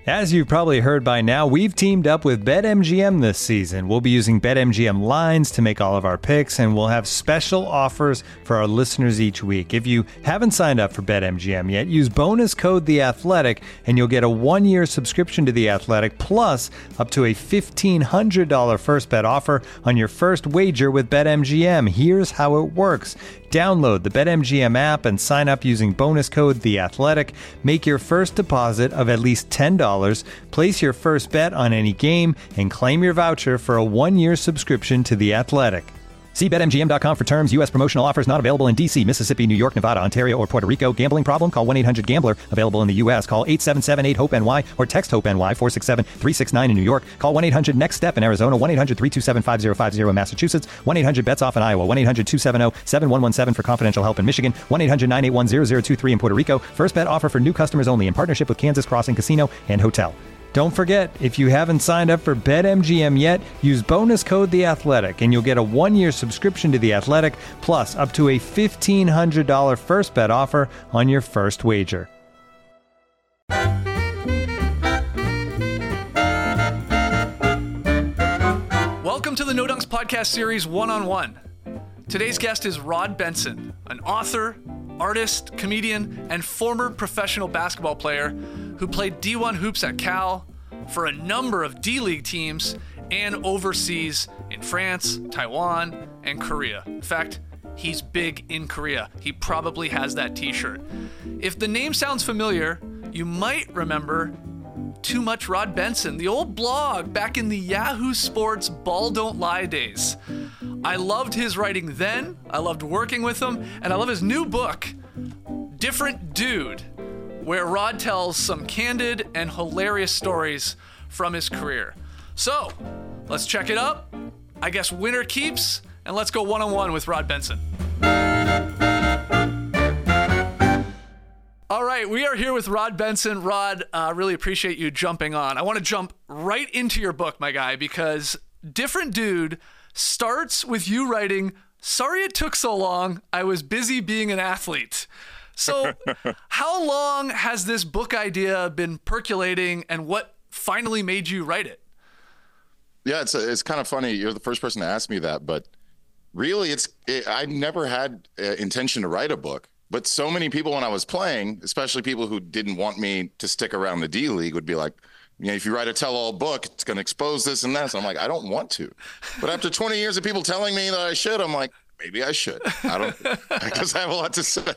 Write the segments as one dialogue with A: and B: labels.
A: As you've probably heard by now, we've teamed up with BetMGM this season. We'll be using BetMGM lines to make all of our picks, and we'll have special offers for our listeners each week. If you haven't signed up for BetMGM yet, use bonus code The Athletic, and you'll get a 1-year subscription to The Athletic, plus up to a $1,500 first bet offer on your first wager with BetMGM. Here's how it works. Download the BetMGM app and sign up using bonus code The Athletic. Make your first deposit of at least $10. Place your first bet on any game and claim your voucher for a 1-year subscription to The Athletic. See BetMGM.com for terms. U.S. promotional offers not available in D.C., Mississippi, New York, Nevada, Ontario, or Puerto Rico. Gambling problem? Call 1-800-GAMBLER. Available in the U.S. Call 877-8-HOPE-NY or text HOPE-NY 467-369 in New York. Call 1-800-NEXT-STEP in Arizona. 1-800-327-5050 in Massachusetts. 1-800-BETS-OFF in Iowa. 1-800-270-7117 for confidential help in Michigan. 1-800-981-0023 in Puerto Rico. First bet offer for new customers only in partnership with Kansas Crossing Casino and Hotel. Don't forget, if you haven't signed up for BetMGM yet, use bonus code The Athletic, and you'll get a 1-year subscription to The Athletic, plus up to a $1,500 first bet offer on your first wager.
B: Welcome to the No Dunks Podcast Series One-on-One. Today's guest is Rod Benson, an author, artist, comedian, and former professional basketball player who played D1 hoops at Cal, for a number of D-League teams, and overseas in France, Taiwan, and Korea. In fact, he's big in Korea. He probably has that t-shirt. If the name sounds familiar, you might remember Too Much Rod Benson, the old blog back in the Yahoo Sports Ball Don't Lie days. I loved his writing then, I loved working with him, and I love his new book, Different Dude, where Rod tells some candid and hilarious stories from his career. So, let's check it out. I guess winner keeps, and let's go one-on-one with Rod Benson. All right, we are here with Rod Benson. Rod, really appreciate you jumping on. I want to jump right into your book, my guy, because Different Dude starts with you writing, "Sorry it took so long. I was busy being an athlete." So how long has this book idea been percolating, and what finally made you write it?
C: Yeah, it's kind of funny. You're the first person to ask me that, but really I never had intention to write a book. But so many people when I was playing, especially people who didn't want me to stick around the D League, would be like, you know, if you write a tell-all book, it's going to expose this and that. So I'm like, I don't want to. But after 20 years of people telling me that I should, I'm like, maybe I should. Because I have a lot to say.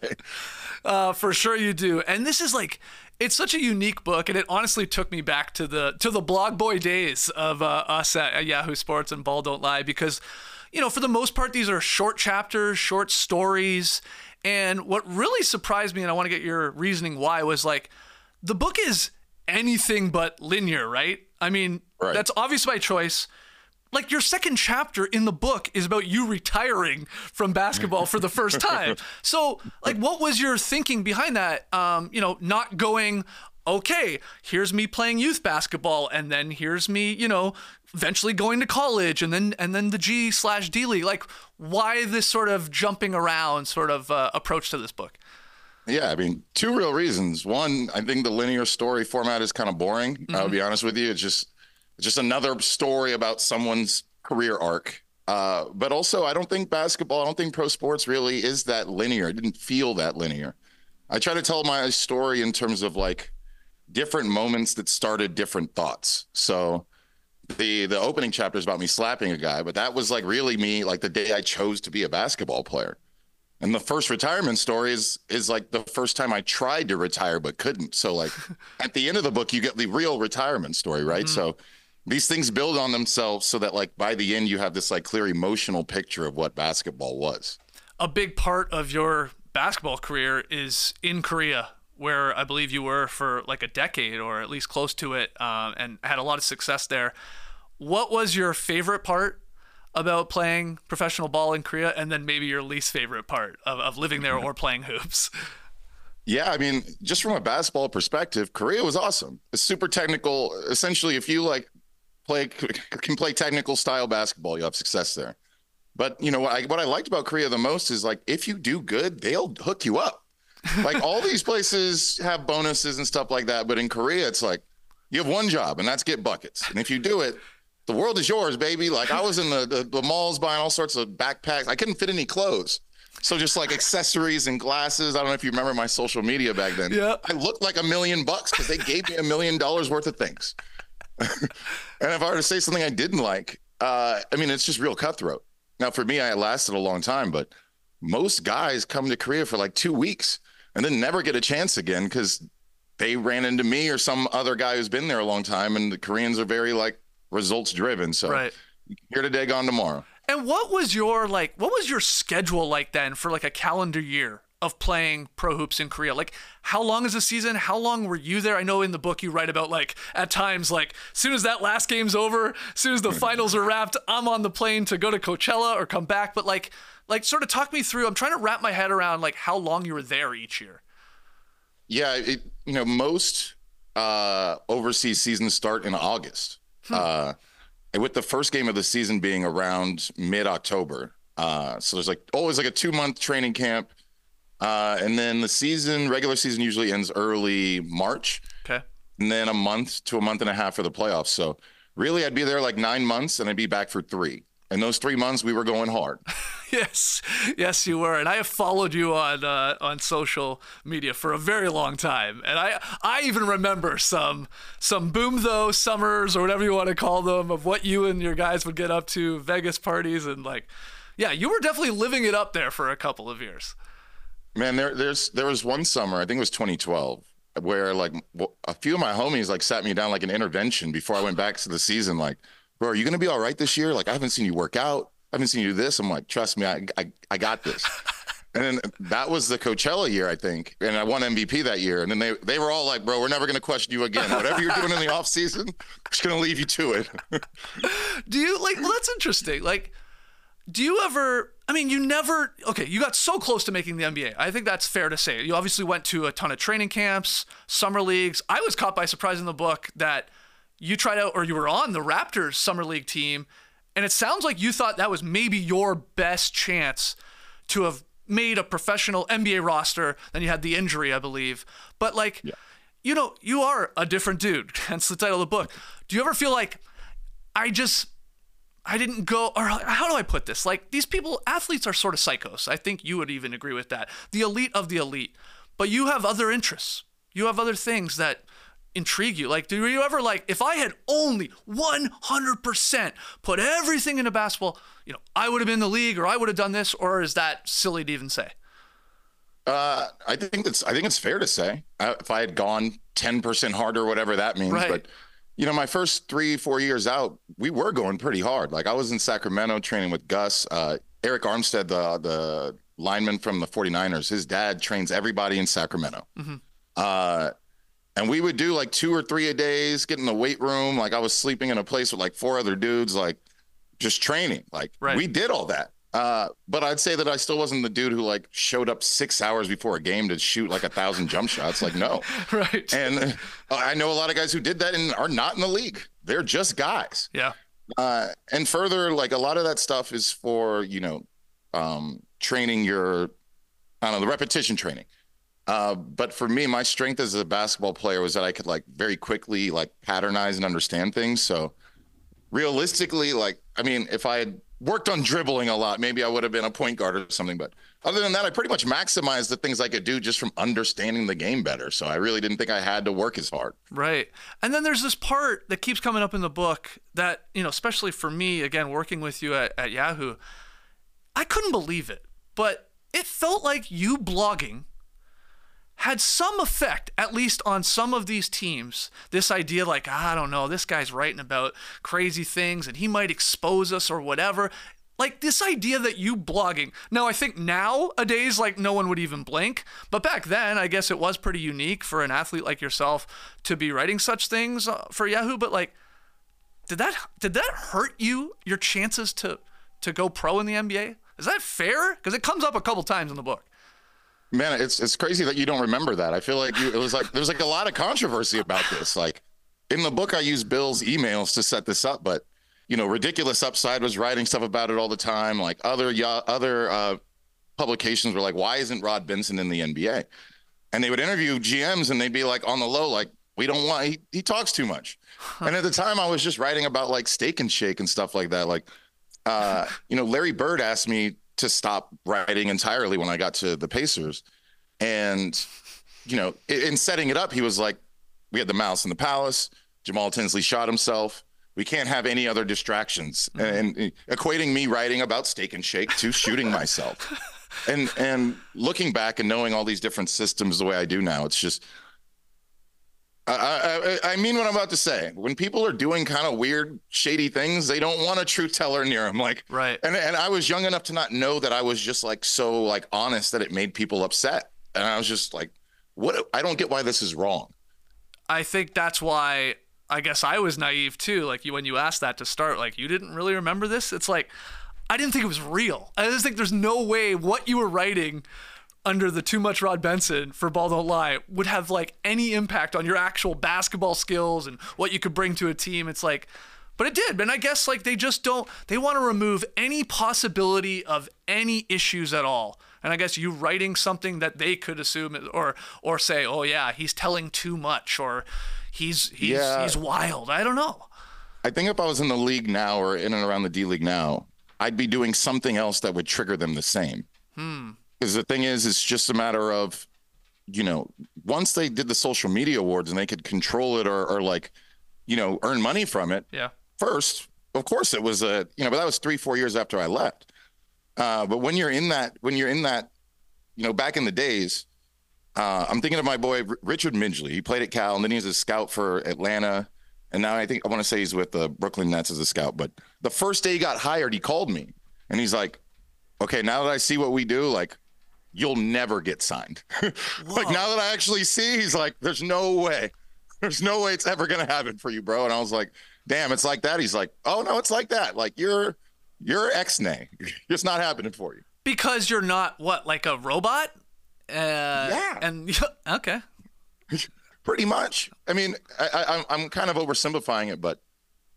B: For sure you do. And this is it's such a unique book, and it honestly took me back to the blog boy days of us at Yahoo Sports and Ball Don't Lie, because, you know, for the most part, these are short chapters, short stories. And what really surprised me, and I want to get your reasoning why, was the book is anything but linear, right? I mean, right. That's obvious by choice. Your second chapter in the book is about you retiring from basketball for the first time. So, what was your thinking behind that? Not going, okay, here's me playing youth basketball, and then here's me, eventually going to college, and then the G/D League. Why this sort of jumping around sort of approach to this book?
C: Yeah, I mean, two real reasons. One, I think the linear story format is kind of boring. Mm-hmm. I'll be honest with you. It's just another story about someone's career arc. But also, I don't think pro sports really is that linear. It didn't feel that linear. I try to tell my story in terms of different moments that started different thoughts. So the opening chapter is about me slapping a guy, but that was really me, the day I chose to be a basketball player. And the first retirement story is the first time I tried to retire but couldn't. So at the end of the book, you get the real retirement story, right? Mm-hmm. So these things build on themselves so that by the end you have this clear emotional picture of what basketball was.
B: A big part of your basketball career is in Korea, where I believe you were for a decade or at least close to it, and had a lot of success there. What was your favorite part about playing professional ball in Korea, and then maybe your least favorite part of living there or playing hoops?
C: Yeah, I mean, just from a basketball perspective, Korea was awesome. It's super technical. Essentially, if you can play technical style basketball, you have success there. But what I liked about Korea the most is if you do good, they'll hook you up. All these places have bonuses and stuff like that, but in Korea, it's You have one job, and that's get buckets. And if you do it, the world is yours, baby. Like I was in the malls buying all sorts of backpacks. I couldn't fit any clothes. So just like accessories and glasses. I don't know if you remember my social media back then.
B: Yeah.
C: I looked like $1 million because they gave me $1 million worth of things. And if I were to say something I didn't like, I mean, it's just real cutthroat. Now, for me, I lasted a long time, but most guys come to Korea for like 2 weeks and then never get a chance again because they ran into me or some other guy who's been there a long time. And the Koreans are very like results driven. So
B: Right.
C: here today, gone tomorrow.
B: And what was your schedule like then for like a calendar year of playing pro hoops in Korea? Like, how long is the season? How long were you there? I know in the book you write about like at times, like as soon as that last game's over, as soon as the finals are wrapped, I'm on the plane to go to Coachella or come back. But like sort of talk me through, I'm trying to wrap my head around like how long you were there each year.
C: Yeah. Most overseas seasons start in August. With the first game of the season being around mid-October. So there's like always like a 2-month training camp. And then the regular season usually ends early March.
B: Okay.
C: And then a month to a month and a half for the playoffs. So really I'd be there like 9 months and I'd be back for 3. And those 3 months we were going hard.
B: Yes, you were, and I have followed you on social media for a very long time, and I even remember some boom though summers or whatever you want to call them of what you and your guys would get up to, Vegas parties, and like, yeah, you were definitely living it up there for a couple of years.
C: Man, there was one summer, I think it was 2012, where like a few of my homies like sat me down like an intervention before I went back to the season, like, bro, are you gonna be all right this year? Like, I haven't seen you work out. I haven't seen you do this. I'm like, trust me, I got this. And then that was the Coachella year, I think. And I won MVP that year. And then they were all like, bro, we're never going to question you again. Whatever you're doing in the off season, we're just going to leave you to it.
B: Do you well, that's interesting. Like, do you ever, I mean, you got so close to making the NBA. I think that's fair to say. You obviously went to a ton of training camps, summer leagues. I was caught by surprise in the book that you tried out, or you were on the Raptors summer league team. And it sounds like you thought that was maybe your best chance to have made a professional NBA roster. Then you had the injury, I believe. But like, you are a different dude. Hence the title of the book. Do you ever feel like I didn't go, or how do I put this? Like, these people, athletes are sort of psychos. I think you would even agree with that. The elite of the elite. But you have other interests. You have other things that intrigue you. Like, do you ever like, if I had only 100% put everything into basketball, I would have been in the league, or I would have done this, or is that silly to even say?
C: I think it's fair to say if I had gone 10% harder, whatever that means.
B: Right.
C: But my first 3-4 years out, we were going pretty hard. Like I was in Sacramento training with Gus, Eric Armstead, the lineman from the 49ers. His dad trains everybody in Sacramento. Mm-hmm. And we would do like 2 or 3 a days, get in the weight room. Like I was sleeping in a place with like 4 other dudes, like just training. Like we did all that. But I'd say that I still wasn't the dude who like showed up 6 hours before a game to shoot like 1,000 jump shots. Like, no.
B: Right.
C: And I know a lot of guys who did that and are not in the league. They're just guys.
B: Yeah.
C: And further, like a lot of that stuff is for, training the repetition training. But for me, my strength as a basketball player was that I could like very quickly like patternize and understand things. So realistically, like, I mean, if I had worked on dribbling a lot, maybe I would have been a point guard or something. But other than that, I pretty much maximized the things I could do just from understanding the game better. So I really didn't think I had to work as hard.
B: Right. And then there's this part that keeps coming up in the book that, especially for me, again, working with you at Yahoo, I couldn't believe it. But it felt like you blogging had some effect, at least on some of these teams. This idea like, I don't know, this guy's writing about crazy things and he might expose us or whatever. Like this idea that you blogging. Now, I think nowadays, like no one would even blink. But back then, I guess it was pretty unique for an athlete like yourself to be writing such things for Yahoo. But like, did that hurt your chances to go pro in the NBA? Is that fair? Because it comes up a couple times in the book.
C: Man, it's crazy that you don't remember that. I feel like there's like a lot of controversy about this. Like in the book, I use Bill's emails to set this up, but Ridiculous Upside was writing stuff about it all the time. Like other publications were like, why isn't Rod Benson in the NBA? And they would interview GMs and they'd be like on the low, like, We don't want, he talks too much. And at the time I was just writing about like Steak and Shake and stuff like that. Like, Larry Bird asked me to stop writing entirely when I got to the Pacers. And, in setting it up, he was like, we had the Mouse in the Palace. Jamal Tinsley shot himself. We can't have any other distractions. And equating me writing about Steak and Shake to shooting myself. And looking back and knowing all these different systems the way I do now, it's just, I mean what I'm about to say. When people are doing kind of weird, shady things, they don't want a truth teller near them. Like,
B: right.
C: And I was young enough to not know that I was just like so like honest that it made people upset. And I was just like, what? I don't get why this is wrong.
B: I think that's why I guess I was naive too. Like when you asked that to start, like you didn't really remember this. It's like, I didn't think it was real. I just think there's no way what you were writing under the Too Much Rod Benson for Ball Don't Lie would have like any impact on your actual basketball skills and what you could bring to a team. It's like, but it did. And I guess like they want to remove any possibility of any issues at all. And I guess you writing something that they could assume or say, oh yeah, he's telling too much or he's wild. I don't know.
C: I think if I was in the league now or in and around the D League now, I'd be doing something else that would trigger them the same. Because the thing is, it's just a matter of, once they did the social media awards and they could control it or like, earn money from it.
B: Yeah.
C: First, of course it was but that was 3-4 years after I left. But when you're in that, back in the days, I'm thinking of my boy, Richard Midgley. He played at Cal and then he was a scout for Atlanta. And now I want to say he's with the Brooklyn Nets as a scout. But the first day he got hired, he called me and he's like, okay, now that I see what we do, like, you'll never get signed. Like now that I actually see, he's like, there's no way it's ever going to happen for you, bro. And I was like, damn, it's like that. He's like, oh no, it's like that. Like you're ex-nay. It's not happening for you.
B: Because you're not like a robot?
C: Yeah.
B: And okay.
C: Pretty much. I mean, I'm kind of oversimplifying it, but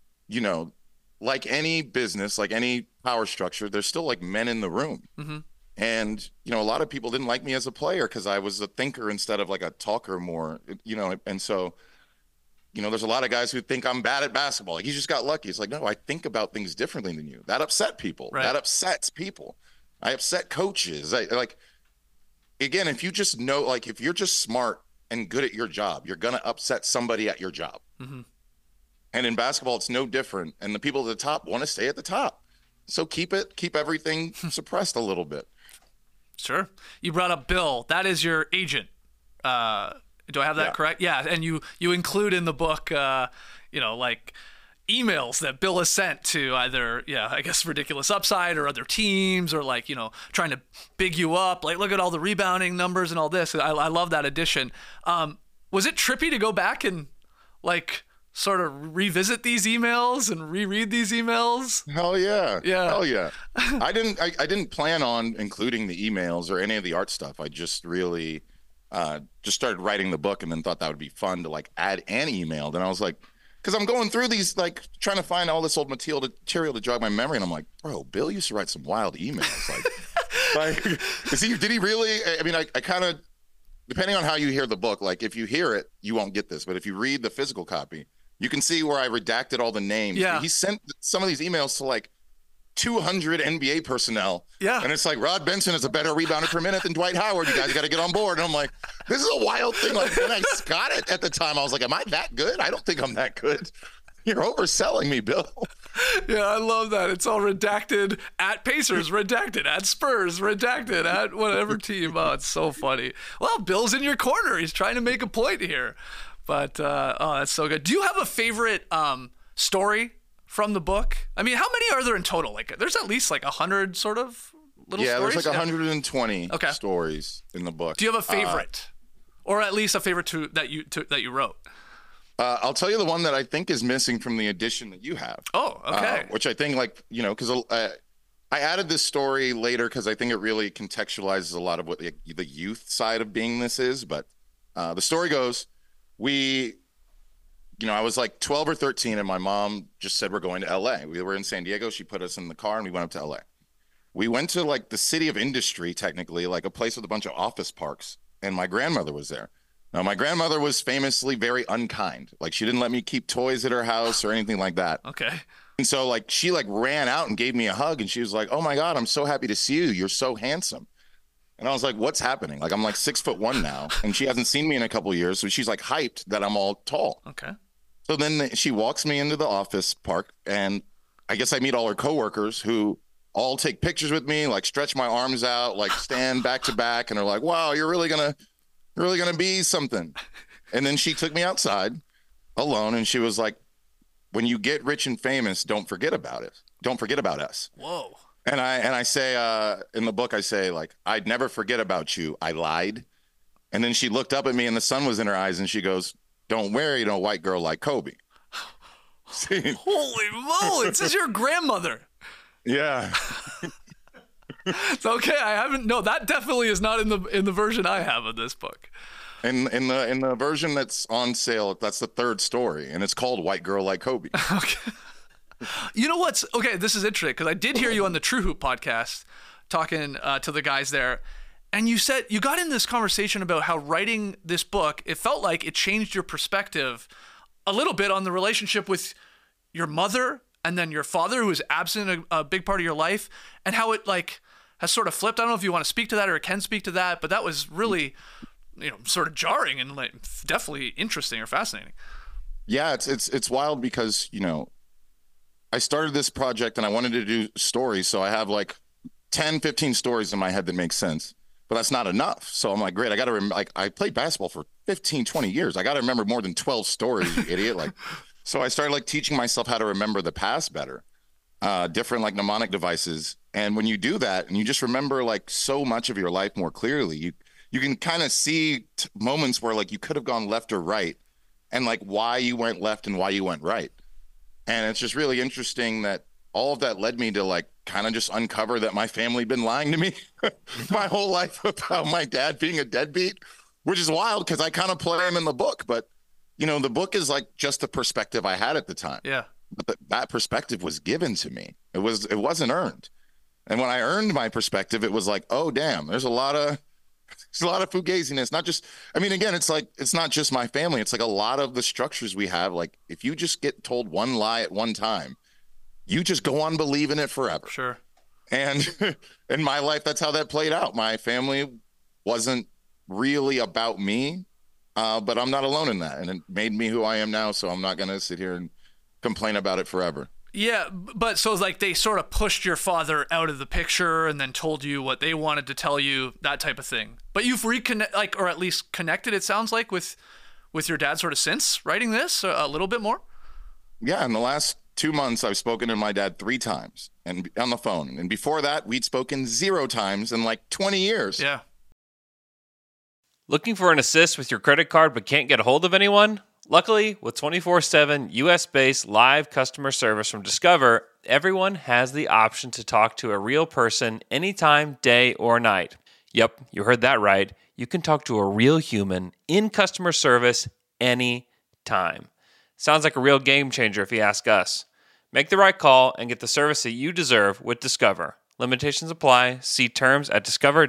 C: like any business, like any power structure, there's still like men in the room.
B: Mm-hmm.
C: And, a lot of people didn't like me as a player because I was a thinker instead of like a talker more, and so, there's a lot of guys who think I'm bad at basketball. Like, he just got lucky. It's like, no, I think about things differently than you. That upset people.
B: Right.
C: That upsets people. I upset coaches. Again, if you just know, like, if you're just smart and good at your job, you're going to upset somebody at your job.
B: Mm-hmm.
C: And in basketball, it's no different. And the people at the top want to stay at the top. So keep everything suppressed a little bit.
B: Sure. You brought up Bill. That is your agent. Do I have that correct? Yeah. And you include in the book, like emails that Bill has sent to either, I guess Ridiculous Upside or other teams or like, trying to big you up. Like, look at all the rebounding numbers and all this. I love that addition. Was it trippy to go back and like sort of revisit these emails and reread these emails?
C: Hell yeah.
B: Yeah.
C: Hell yeah. I didn't plan on including the emails or any of the art stuff. I just really just started writing the book and then thought that would be fun to like add an email. Then I was like, because I'm going through these, like trying to find all this old material to jog my memory. And I'm like, bro, Bill used to write some wild emails. Did he really? I mean, I kind of, depending on how you hear the book, like if you hear it, you won't get this. But if you read the physical copy, you can see where I redacted all the names.
B: Yeah.
C: He sent some of these emails to like 200 NBA personnel.
B: Yeah.
C: And it's like, Rod Benson is a better rebounder per minute than Dwight Howard. You guys got to get on board. And I'm like, this is a wild thing. Like when I got it at the time, I was like, am I that good? I don't think I'm that good. You're overselling me, Bill.
B: Yeah, I love that. It's all redacted at Pacers, redacted at Spurs, redacted at whatever team. Oh, it's so funny. Well, Bill's in your corner. He's trying to make a point here. But, that's so good. Do you have a favorite story from the book? I mean, how many are there in total? Like, there's at least like 100 sort of little stories?
C: Yeah, there's like 120 stories in the book.
B: Do you have a favorite? Or at least a favorite that you wrote?
C: I'll tell you the one that I think is missing from the edition that you have.
B: Oh, okay.
C: Which I think, like, because I added this story later because I think it really contextualizes a lot of what the youth side of being this is. But the story goes, I was like 12 or 13 and my mom just said, we're going to LA. We were in San Diego. She put us in the car and we went up to LA. We went to like the city of industry, technically, like a place with a bunch of office parks. And my grandmother was there. Now, my grandmother was famously very unkind. Like, she didn't let me keep toys at her house or anything like that.
B: Okay.
C: And so, like, she like ran out and gave me a hug, and she was like, "Oh my God, I'm so happy to see you. You're so handsome." And I was like, "What's happening?" Like, I'm like 6'1" now, and she hasn't seen me in a couple of years, so she's like hyped that I'm all tall.
B: Okay.
C: So then she walks me into the office park, and I guess I meet all her coworkers who all take pictures with me, like stretch my arms out, like stand back to back, and are like, "Wow, you're really gonna be something." And then she took me outside alone, and she was like, "When you get rich and famous, don't forget about it. Don't forget about us."
B: Whoa.
C: And I say in the book, I say, like, "I'd never forget about you. I lied." And then she looked up at me, and the sun was in her eyes, and she goes, "Don't worry, no white girl like Kobe." See?
B: Holy moly! This is your grandmother.
C: Yeah.
B: It's okay. I haven't. No, that definitely is not in the version I have of this book.
C: In the version that's on sale, that's the third story, and it's called White Girl Like Kobe.
B: Okay. You know what's okay? This is interesting because I did hear you on the True Hoop podcast talking to the guys there, and you said you got in this conversation about how writing this book, it felt like it changed your perspective a little bit on the relationship with your mother and then your father, who was absent a big part of your life, and how it like has sort of flipped. I don't know if you want to speak to that or can speak to that, but that was really, sort of jarring and like definitely interesting or fascinating.
C: Yeah, it's wild because, I started this project and I wanted to do stories. So I have like 10, 15 stories in my head that make sense, but that's not enough. So I'm like, great. I got to I played basketball for 15, 20 years. I got to remember more than 12 stories, you idiot. So I started like teaching myself how to remember the past better, different like mnemonic devices. And when you do that and you just remember like so much of your life more clearly, you can kind of see moments where like you could have gone left or right and like why you went left and why you went right. And it's just really interesting that all of that led me to like kind of just uncover that my family had been lying to me my whole life about my dad being a deadbeat, which is wild because I kind of play him in the book. But, the book is like just the perspective I had at the time.
B: Yeah.
C: But that perspective was given to me. It wasn't earned. And when I earned my perspective, it was like, oh, damn, there's a lot of fugaziness. Not just, again, it's like, it's not just my family. It's like a lot of the structures we have. Like if you just get told one lie at one time, you just go on believing it forever.
B: Sure.
C: And in my life, that's how that played out. My family wasn't really about me, but I'm not alone in that. And it made me who I am now. So I'm not going to sit here and complain about it forever.
B: Yeah, but so like they sort of pushed your father out of the picture and then told you what they wanted to tell you, that type of thing. But you've or at least connected, it sounds like, with your dad sort of since writing this a little bit more?
C: Yeah, in the last 2 months, I've spoken to my dad 3 times and on the phone. And before that, we'd spoken 0 times in like 20 years.
B: Yeah.
D: Looking for an assist with your credit card but can't get a hold of anyone? Luckily, with 24/7 US-based live customer service from Discover, everyone has the option to talk to a real person anytime, day or night. Yep, you heard that right. You can talk to a real human in customer service anytime. Sounds like a real game changer if you ask us. Make the right call and get the service that you deserve with Discover. Limitations apply. See terms at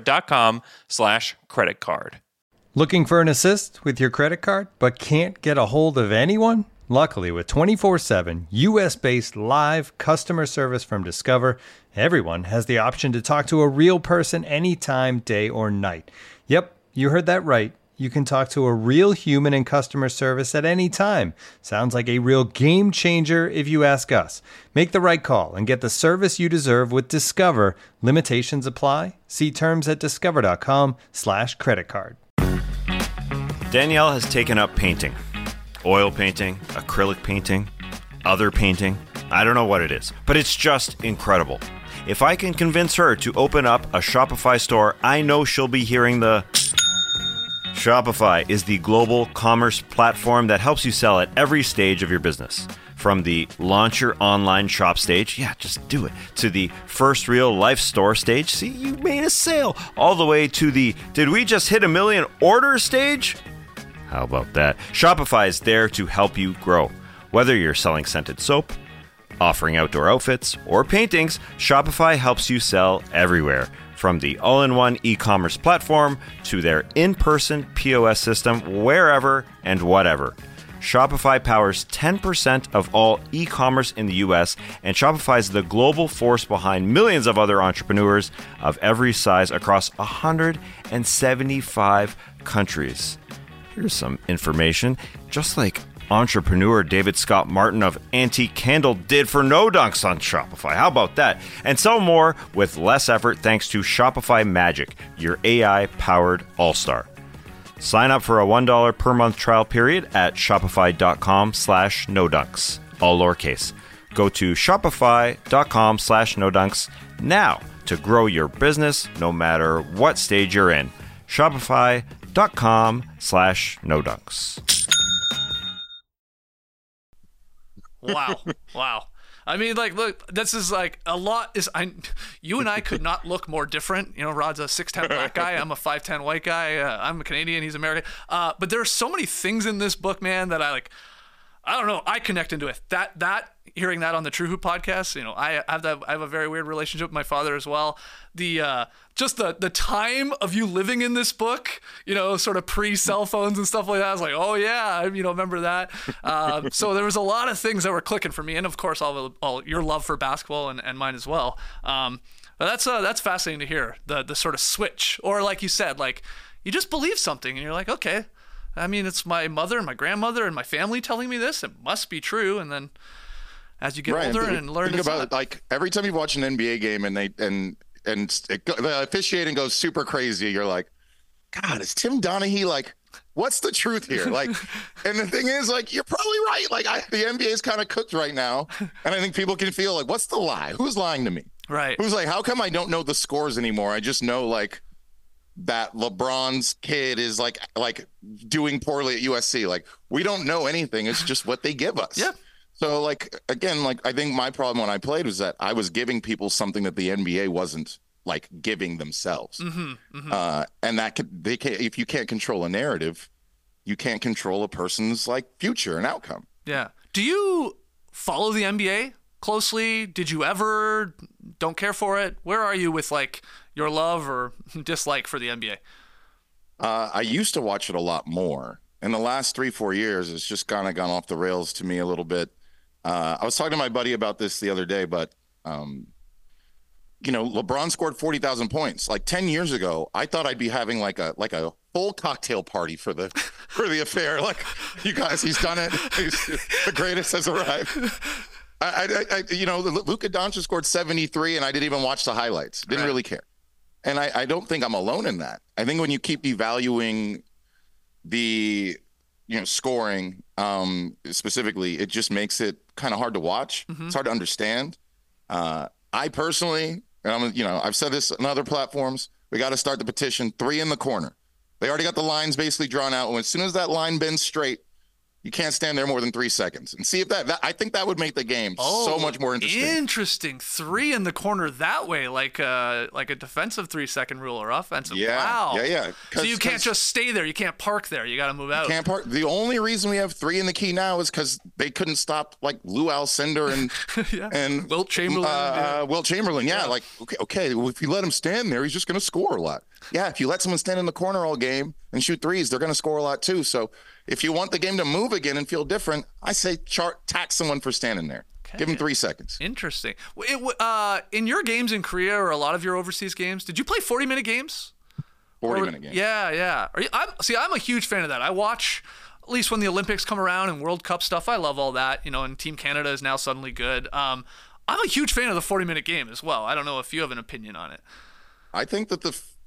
D: discover.com/creditcard.
A: Looking for an assist with your credit card but can't get a hold of anyone? Luckily, with 24/7 US-based live customer service from Discover, everyone has the option to talk to a real person anytime, day or night. Yep, you heard that right. You can talk to a real human in customer service at any time. Sounds like a real game changer if you ask us. Make the right call and get the service you deserve with Discover. Limitations apply. See terms at discover.com/creditcard.
E: Danielle has taken up painting. Oil painting, acrylic painting, other painting. I don't know what it is, but it's just incredible. If I can convince her to open up a Shopify store, I know she'll be hearing the... Shopify is the global commerce platform that helps you sell at every stage of your business. From the launch your online shop stage, yeah, just do it, to the first real life store stage, see, you made a sale, all the way to the did we just hit 1 million orders stage? How about that? Shopify is there to help you grow. Whether you're selling scented soap, offering outdoor outfits, or paintings, Shopify helps you sell everywhere. From the all-in-one e-commerce platform to their in-person POS system, wherever and whatever. Shopify powers 10% of all e-commerce in the US, and Shopify is the global force behind millions of other entrepreneurs of every size across 175 countries. Here's some information. Just like entrepreneur David Scott Martin of Antique Candle did for No Dunks on Shopify. How about that? And so more with less effort thanks to Shopify Magic, your AI-powered all-star. Sign up for a $1 per month trial period at shopify.com/nodunks, all lowercase. Go to shopify.com/nodunks now to grow your business no matter what stage you're in. Shopify.com/nodunks.
B: Wow. I mean, like, look, this is like a lot. You and I could not look more different. You know, Rod's a 6'10" black guy. I'm a 5'10" white guy. I'm a Canadian. He's American. But there are so many things in this book, man, that I don't know. I connect into it. That hearing that on the True Hoop podcast, you know, I have a very weird relationship with my father as well. Just the time of you living in this book, you know, sort of pre-cell phones and stuff like that. I was like, oh yeah, you know, remember that. So there was a lot of things that were clicking for me, and of course, all your love for basketball and mine as well. But that's fascinating to hear the sort of switch, or like you said, like you just believe something and you're like, okay, I mean, it's my mother and my grandmother and my family telling me this. It must be true. And then as you get older and learn,
C: think about it, like every time you watch an NBA game and the officiating goes super crazy, you're like, God, is Tim Donaghy like? What's the truth here? Like, and the thing is, like, you're probably right. Like, the NBA is kind of cooked right now, and I think people can feel like, what's the lie? Who's lying to me?
B: Right?
C: Who's like, how come I don't know the scores anymore? I just know like that LeBron's kid is like doing poorly at USC. Like, we don't know anything. It's just what they give us.
B: Yeah.
C: So like, again, like I think my problem when I played was that I was giving people something that the NBA wasn't like giving themselves. And that if you can't control a narrative, you can't control a person's like future and outcome.
B: Yeah. Do you follow the NBA closely? Did you ever? Don't care for it? Where are you with like your love or dislike for the NBA?
C: I used to watch it a lot more. In the last 3-4 years, it's just kind of gone off the rails to me a little bit. I was talking to my buddy about this the other day, but you know, LeBron scored 40,000 points. Like 10 years ago, I thought I'd be having like a full cocktail party for the affair. Like, you guys, he's done it. The greatest has arrived. You know, Luka Doncic scored 73, and I didn't even watch the highlights. Didn't really care. And I don't think I'm alone in that. I think when you keep devaluing the, you know, scoring specifically, it just makes it kind of hard to watch. It's hard to understand. I personally, and I've said this on other platforms, we got to start the petition 3 in the corner. They already got the lines basically drawn out. And as soon as that line bends straight, you can't stand there more than 3 seconds. And see if that I think that would make the game so much more interesting.
B: Interesting. 3 in the corner that way, like a defensive 3-second rule or offensive.
C: Yeah.
B: Wow.
C: Yeah.
B: So you can't just stay there. You can't park there. You got to move out.
C: Can't park. The only reason we have 3 in the key now is because they couldn't stop like Lou Alcindor and and
B: Wilt Chamberlain.
C: Wilt Chamberlain. Yeah. Like okay. Well, if you let him stand there, he's just going to score a lot. Yeah. If you let someone stand in the corner all game and shoot threes, they're going to score a lot too. So if you want the game to move again and feel different, I say tax someone for standing there. Okay. Give them 3 seconds.
B: Interesting. In your games in Korea or a lot of your overseas games, did you play 40-minute games?
C: 40-minute games.
B: Yeah. I'm a huge fan of that. I watch, at least when the Olympics come around and World Cup stuff, I love all that. You know, and Team Canada is now suddenly good. I'm a huge fan of the 40-minute game as well. I don't know if you have an opinion on it.
C: I think that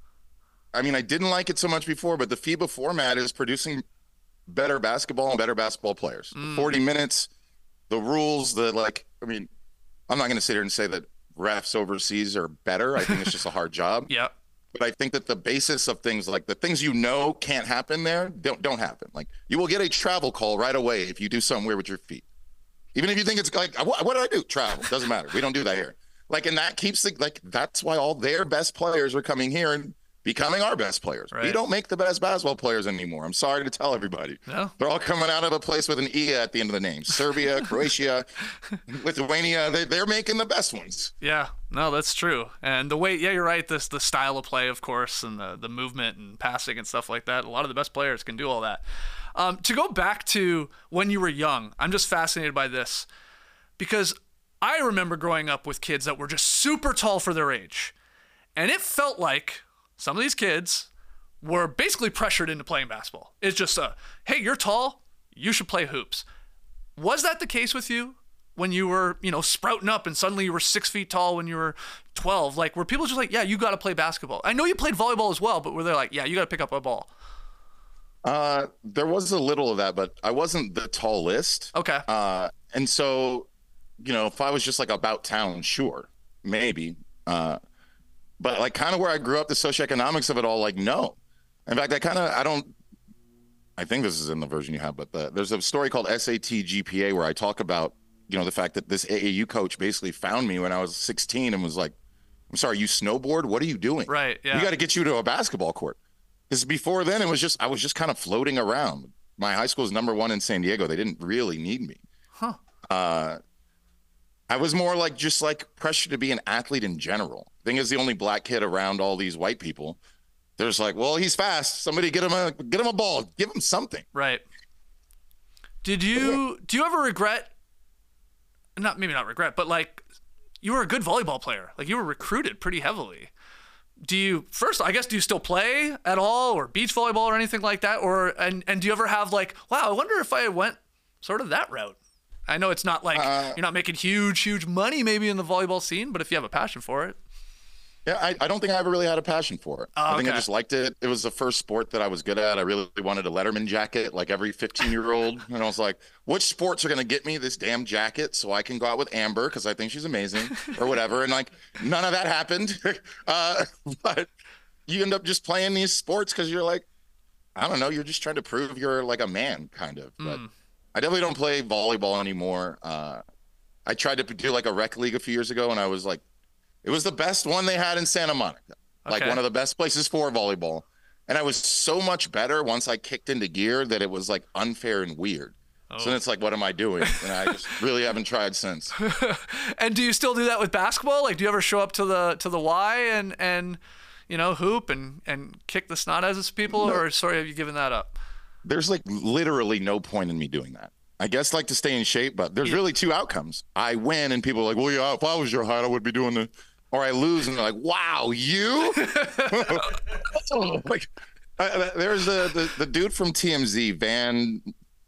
C: I didn't like it so much before, but the FIBA format is producing better basketball and better basketball players. 40 minutes, the rules, I'm not going to sit here and say that refs overseas are better. I think it's just a hard job.
B: Yeah.
C: But I think that the basis of things, like the things you know can't happen there, don't happen. Like, you will get a travel call right away if you do something weird with your feet. Even if you think it's like, what did I do? Travel. Doesn't matter. We don't do that here. Like, and that keeps that's why all their best players are coming here and becoming our best players. Right. We don't make the best basketball players anymore. I'm sorry to tell everybody. No. They're all coming out of a place with an E at the end of the name. Serbia, Croatia, Lithuania, they're making the best ones.
B: Yeah. No, that's true. And the way, yeah, you're right. The style of play, of course, and the movement and passing and stuff like that. A lot of the best players can do all that. To go back to when you were young, I'm just fascinated by this because I remember growing up with kids that were just super tall for their age. And it felt like some of these kids were basically pressured into playing basketball. It's just hey, you're tall, you should play hoops. Was that the case with you when you were, sprouting up and suddenly you were 6 feet tall when you were 12? Like, were people just like, yeah, you got to play basketball? I know you played volleyball as well, but were they like, yeah, you got to pick up a ball?
C: There was a little of that, but I wasn't the tallest.
B: Okay.
C: And so, if I was just like about town, sure, maybe. But like kind of where I grew up, the socioeconomics of it all, like, no. In fact, I think this is in the version you have, but there's a story called SAT GPA where I talk about, the fact that this AAU coach basically found me when I was 16 and was like, I'm sorry, you snowboard? What are you doing?
B: Right. Yeah.
C: We got to get you to a basketball court. Because before then, I was just kind of floating around. My high school is #1 in San Diego. They didn't really need me.
B: Huh.
C: I was more like just like pressured to be an athlete in general. Thing is, the only black kid around all these white people. There's like, well, he's fast. Somebody get him a ball. Give him something.
B: Right. Do you ever regret? Maybe not regret, but like you were a good volleyball player. Like you were recruited pretty heavily. Do you still play at all or beach volleyball or anything like that? And do you ever have like, wow, I wonder if I went sort of that route? I know it's not like you're not making huge money maybe in the volleyball scene, but if you have a passion for it.
C: Yeah, I don't think I ever really had a passion for it.
B: Oh,
C: I think
B: okay.
C: I just liked it. It was the first sport that I was good at. I really wanted a Letterman jacket like every 15-year-old. And I was like, which sports are going to get me this damn jacket so I can go out with Amber because I think she's amazing or whatever. And like none of that happened. But you end up just playing these sports because you're like, I don't know, you're just trying to prove you're like a man kind of. But I definitely don't play volleyball anymore. I tried to do like a rec league a few years ago and I was like, it was the best one they had in Santa Monica, like one of the best places for volleyball. And I was so much better once I kicked into gear that it was like unfair and weird. Oh. So then it's like, what am I doing? And I just really haven't tried since.
B: And do you still do that with basketball? Like, do you ever show up to the Y and hoop and kick the snot out of people? No. Or sorry, have you given that up?
C: There's like literally no point in me doing that. I guess like to stay in shape, but there's really two outcomes. I win and people are like, well, yeah, if I was your height, I would be doing the. Or I lose, and they're like, "Wow, you!" Like, there's the dude from TMZ, Van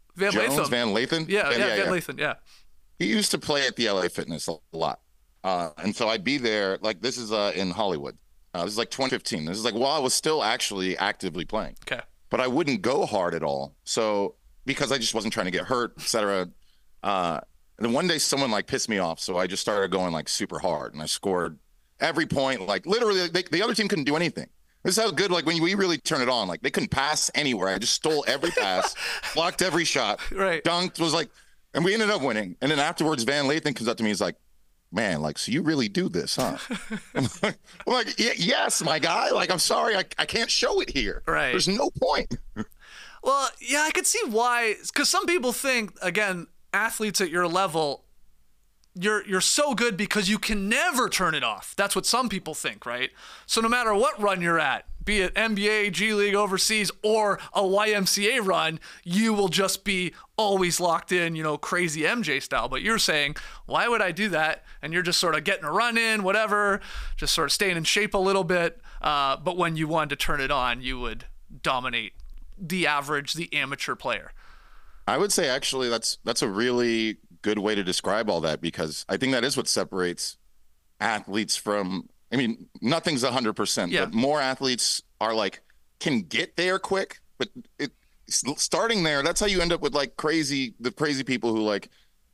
C: Lathan.
B: Yeah, Van Lathan. Yeah,
C: he used to play at the LA Fitness a lot, and so I'd be there. Like this is in Hollywood. This is like 2015. This is like while I was still actually actively playing.
B: Okay,
C: but I wouldn't go hard at all. So because I just wasn't trying to get hurt, etc. And then one day someone like pissed me off, so I just started going like super hard, and I scored every point. Like literally, the other team couldn't do anything. This is how good, like when we really turn it on, like they couldn't pass anywhere. I just stole every pass, blocked every shot,
B: right.
C: Dunked, was like, and we ended up winning. And then afterwards, Van Lathan comes up to me. He's like, man, like, so you really do this, huh? I'm like, yes, my guy. Like, I'm sorry. I can't show it here.
B: Right.
C: There's no point.
B: Well, yeah, I could see why. Because some people think, again, athletes at your level, you're so good because you can never turn it off. That's what some people think, right? So no matter what run you're at, be it NBA, G League, overseas, or a YMCA run, you will just be always locked in, crazy MJ style. But you're saying, why would I do that? And you're just sort of getting a run in, whatever, just sort of staying in shape a little bit. But when you wanted to turn it on, you would dominate the amateur player.
C: I would say actually that's a really good way to describe all that, because I think that is what separates athletes from, I mean, nothing's 100%, but more athletes are like, can get there quick, but starting there, that's how you end up with like the crazy people who like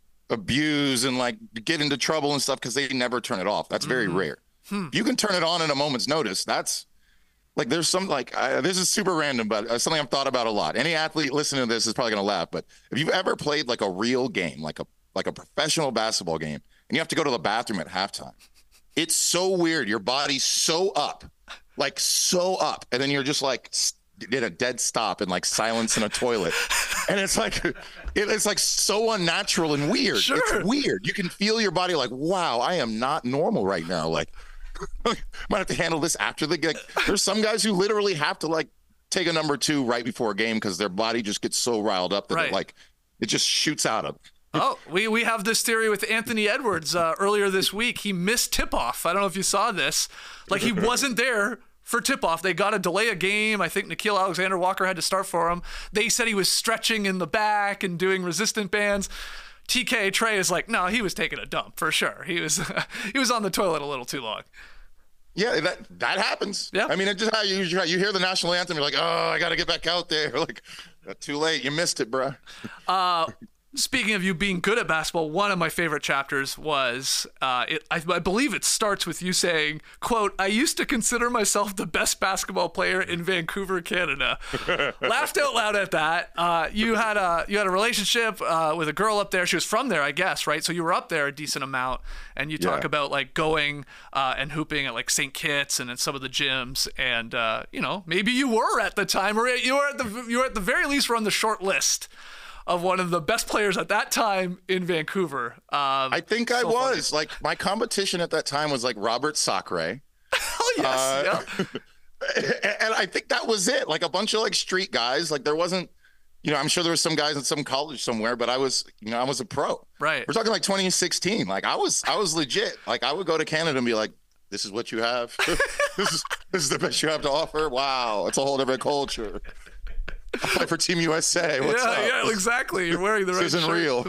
C: abuse and like get into trouble and stuff because they never turn it off. That's very rare. If you can turn it on at a moment's notice, that's like, there's some like, this is super random, but something I've thought about a lot. Any athlete listening to this is probably going to laugh, but if you've ever played like a real game, like a professional basketball game, and you have to go to the bathroom at halftime, it's so weird. Your body's so up, and then you're just like did a dead stop and like silence in a toilet. And it's like so unnatural and weird.
B: Sure.
C: It's weird. You can feel your body like, wow, I am not normal right now. Like, might have to handle this after the game. There's some guys who literally have to like take a number 2 right before a game because their body just gets so riled up that it just shoots out of.
B: Oh, we have this theory with Anthony Edwards earlier this week. He missed tip-off. I don't know if you saw this. Like, he wasn't there for tip-off. They got to delay a game. I think Nickeil Alexander-Walker had to start for him. They said he was stretching in the back and doing resistant bands. TK Trey is like, no, he was taking a dump for sure. He was he was on the toilet a little too long.
C: Yeah, that happens. Yeah. I mean, it's just how you hear the national anthem. You're like, oh, I got to get back out there. Like, too late. You missed it, bro.
B: Speaking of you being good at basketball, one of my favorite chapters was, I believe it starts with you saying, quote, I used to consider myself the best basketball player in Vancouver, Canada. Laughed out loud at that. You had a relationship with a girl up there. She was from there, I guess, right? So you were up there a decent amount, and you talk about like going and hooping at like St. Kitts and at some of the gyms, and maybe you were at the time, or you were at the very least were on the short list of one of the best players at that time in Vancouver.
C: I think I was. Funny. Like, my competition at that time was like Robert Sacre.
B: Oh, yes.
C: And I think that was it. Like, a bunch of like street guys. Like, there wasn't, I'm sure there was some guys in some college somewhere, but I was a pro.
B: Right.
C: We're talking like 2016. Like, I was legit. Like, I would go to Canada and be like, this is what you have. this is the best you have to offer. Wow. It's a whole different culture. I play for Team USA. What's up?
B: Yeah, exactly. You're wearing the right
C: shirt. This isn't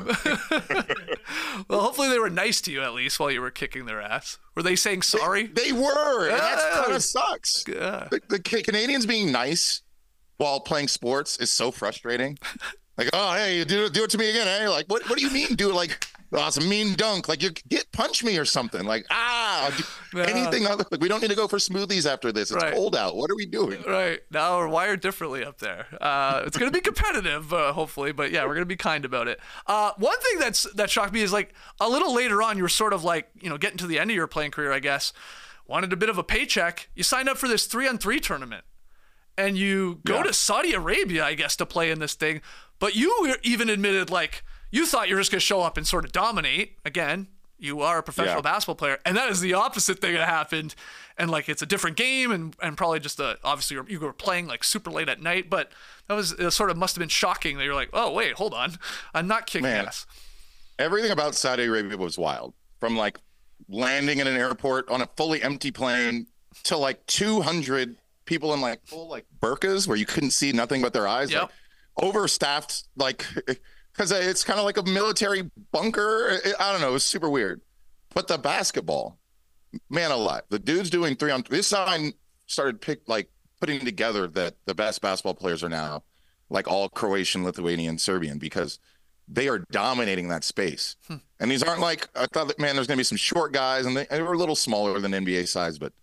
C: real.
B: Well, hopefully they were nice to you at least while you were kicking their ass. Were they saying sorry?
C: They were. And that kind of sucks. Yeah. The Canadians being nice while playing sports is so frustrating. Like, oh, hey, you do it to me again, eh? Like, what do you mean do it? Like, oh, it's a mean dunk. Like, punch me or something. Like, anything other. Like, we don't need to go for smoothies after this. It's cold out. What are we doing?
B: Right. Now we're wired differently up there. It's going to be competitive, hopefully. But, yeah, we're going to be kind about it. One thing that shocked me is, like, a little later on, you're sort of, like, getting to the end of your playing career, I guess. Wanted a bit of a paycheck. You signed up for this 3-on-3 tournament. And you go to Saudi Arabia, I guess, to play in this thing. But you even admitted, like, you thought you were just going to show up and sort of dominate. Again, you are a professional basketball player. And that is the opposite thing that happened. And, like, it's a different game and probably just obviously you were playing, like, super late at night. But it sort of must have been shocking that you're like, oh, wait, hold on. I'm not kicking ass.
C: Everything about Saudi Arabia was wild. From, like, landing in an airport on a fully empty plane to, like, 200 people in, like, full, like, burqas where you couldn't see nothing but their eyes.
B: Yep.
C: Like, overstaffed, like, because it's kind of like a military bunker. I don't know. It was super weird. But the basketball, man alive. The dudes doing 3-on-3. This time started putting together that the best basketball players are now like all Croatian, Lithuanian, Serbian, because they are dominating that space. And these aren't like, I thought that, man, there's going to be some short guys, and they were a little smaller than NBA size, but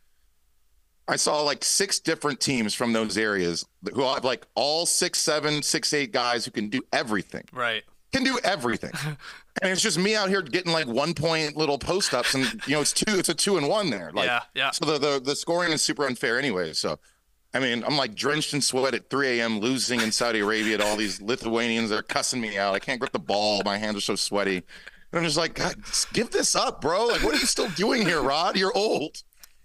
C: I saw like 6 different teams from those areas who have like all 6'7", 6'8" guys who can do everything.
B: Right.
C: Can do everything. And it's just me out here getting like 1-point little post ups, and it's a 2-and-1 there. Like,
B: yeah.
C: So the scoring is super unfair anyway. So, I mean, I'm like drenched in sweat at 3 a.m. losing in Saudi Arabia to all these Lithuanians that are cussing me out. I can't grip the ball. My hands are so sweaty. And I'm just like, God, just give this up, bro. Like, what are you still doing here, Rod? You're old.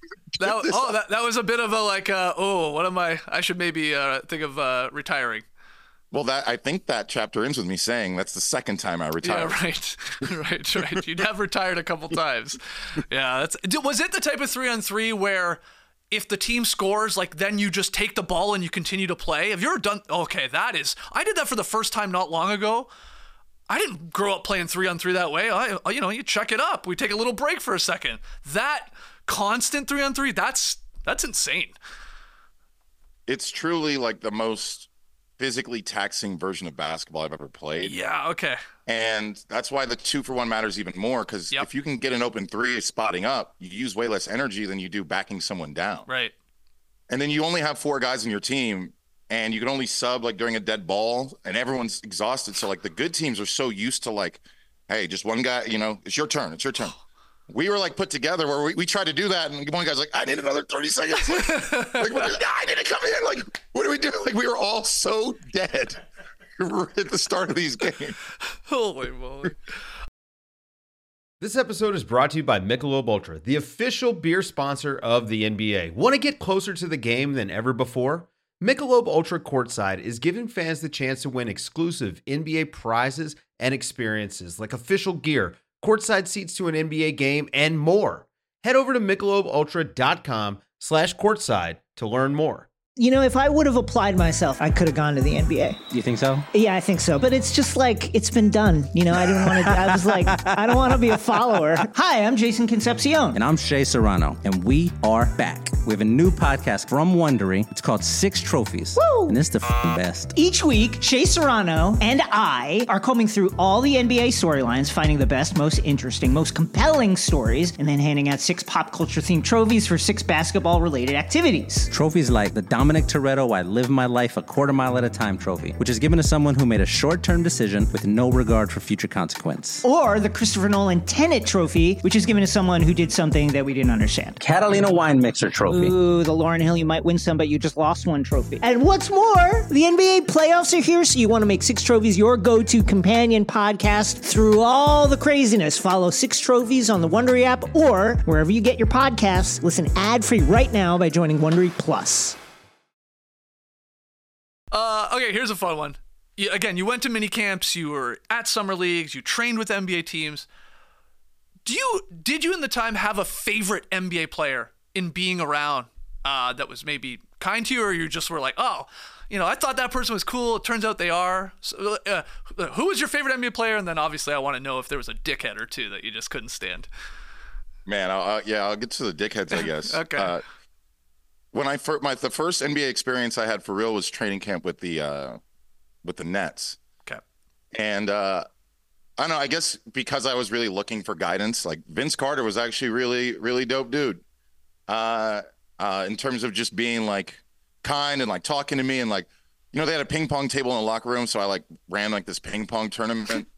B: That was a bit of a like, what am I? I should maybe think of retiring.
C: Well, I think that chapter ends with me saying that's the second time I retired.
B: Yeah, right. You'd have retired a couple times. Yeah, was it the type of 3-on-3 where if the team scores, like then you just take the ball and you continue to play? Have you ever done? Okay, I did that for the first time not long ago. I didn't grow up playing 3-on-3 that way. You check it up. We take a little break for a second. That constant 3-on-3, that's insane.
C: It's truly like the most physically taxing version of basketball I've ever played.
B: Yeah, okay.
C: And that's why the 2-for-1 matters even more, because if you can get an open 3 spotting up, you use way less energy than you do backing someone down.
B: Right.
C: And then you only have 4 guys in your team, and you can only sub like during a dead ball, and everyone's exhausted. So like the good teams are so used to like, hey, just one guy, it's your turn. we were like put together where we tried to do that, and one guy's like, I need another 30 seconds. Like, I need to come in. Like, what do we do? Like, we were all so dead at the start of these games.
B: Holy moly.
F: This episode is brought to you by Michelob Ultra, the official beer sponsor of the NBA. Want to get closer to the game than ever before? Michelob Ultra Courtside is giving fans the chance to win exclusive NBA prizes and experiences like official gear, courtside seats to an NBA game, and more. Head over to MichelobUltra.com/courtside to learn more.
G: You know, if I would have applied myself, I could have gone to the NBA.
H: You think so?
G: Yeah, I think so. But it's just like, it's been done. You know, I didn't want to, I was like, I don't want to be a follower. Hi, I'm Jason Concepcion.
H: And I'm Shea Serrano, and we are back. We have a new podcast from Wondery. It's called Six Trophies.
G: Woo!
H: And it's the best.
G: Each week, Shea Serrano and I are combing through all the NBA storylines, finding the best, most interesting, most compelling stories, and then handing out 6 pop culture themed trophies for 6 basketball related activities.
H: Trophies like the Dominic Toretto I Live My Life a Quarter Mile at a Time trophy, which is given to someone who made a short-term decision with no regard for future consequence.
G: Or the Christopher Nolan Tenet trophy, which is given to someone who did something that we didn't understand.
H: Catalina Wine Mixer trophy.
G: Ooh, the Lauryn Hill, you might win some, but you just lost one trophy. And what's more, the NBA playoffs are here, so you want to make 6 Trophies your go-to companion podcast through all the craziness. Follow 6 Trophies on the Wondery app or wherever you get your podcasts. Listen ad-free right now by joining Wondery Plus.
B: Okay, here's a fun one. Again, you went to mini camps, you were at summer leagues, you trained with NBA teams. Did you in the time have a favorite NBA player in being around that was maybe kind to you, or you just were like, oh, you know, I thought that person was cool. It turns out they are. So, who was your favorite NBA player? And then obviously I want to know if there was a dickhead or two that you just couldn't stand.
C: Man, I'll get to the dickheads, I guess.
B: Okay.
C: When the first NBA experience I had for real was training camp with the Nets.
B: Okay.
C: And I don't know, I guess because I was really looking for guidance, like Vince Carter was actually really, really dope dude. In terms of just being like kind and like talking to me, and like, you know, they had a ping pong table in the locker room, so I like ran like this ping pong tournament.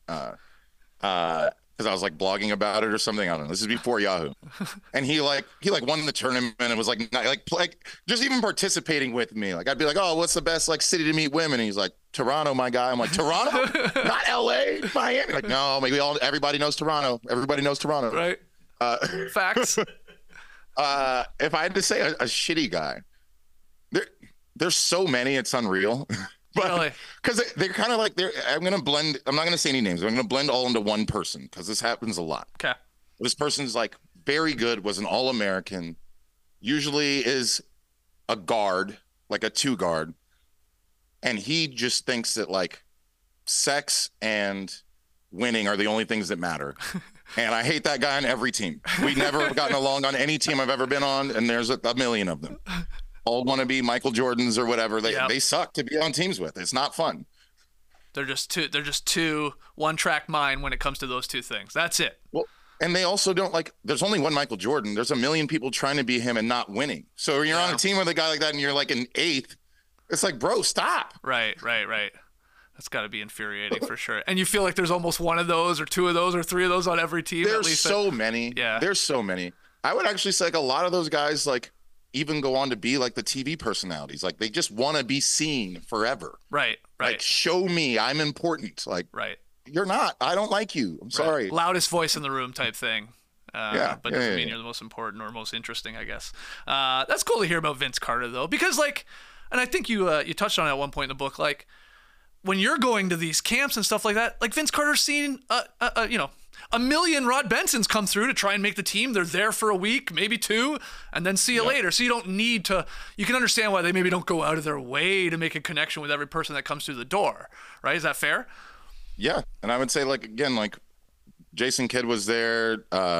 C: Because I was like blogging about it or something. I don't know. This is before Yahoo. And he won the tournament and was like just even participating with me. Like I'd be like, oh, what's the best like city to meet women? And he's like, Toronto, my guy. I'm like, Toronto? Not LA, Miami. Like, no, maybe everybody knows Toronto. Everybody knows Toronto.
B: Right. Facts.
C: If I had to say a shitty guy, there's so many, it's unreal. But
B: really?
C: Because they're kind of like I'm not going to say any names. I'm going to blend all into one person because this happens a lot.
B: Okay.
C: This person's like very good, was an All-American, usually is a guard, like a 2 guard. And he just thinks that like sex and winning are the only things that matter. And I hate that guy on every team. We've never gotten along on any team I've ever been on. And there's a million of them. All want to be Michael Jordans or whatever. They suck to be on teams with. It's not fun.
B: They're just two one-track mind when it comes to those 2 things. That's it.
C: Well, and they also don't like. There's only one Michael Jordan. There's a million people trying to be him and not winning. So when you're on a team with a guy like that and you're like an 8th, it's like, bro, stop.
B: Right. That's got to be infuriating for sure. And you feel like there's almost one of those or 2 of those or 3 of those on every team.
C: There's so many.
B: Yeah.
C: There's so many. I would actually say like a lot of those guys like even go on to be like the TV personalities. Like they just want to be seen forever.
B: Right.
C: Like, show me I'm important. Like,
B: right.
C: You're not. I don't like you. I'm sorry.
B: Loudest voice in the room type thing. But doesn't mean you're the most important or most interesting, I guess. That's cool to hear about Vince Carter though, because like, and I think you touched on it at one point in the book, like when you're going to these camps and stuff like that, like Vince Carter's seen, a million Rod Bensons come through to try and make the team. They're there for a week, maybe 2, and then see you later. So you don't need to, you can understand why they maybe don't go out of their way to make a connection with every person that comes through the door, right? Is that fair?
C: Yeah. And I would say like, again, like Jason Kidd was there.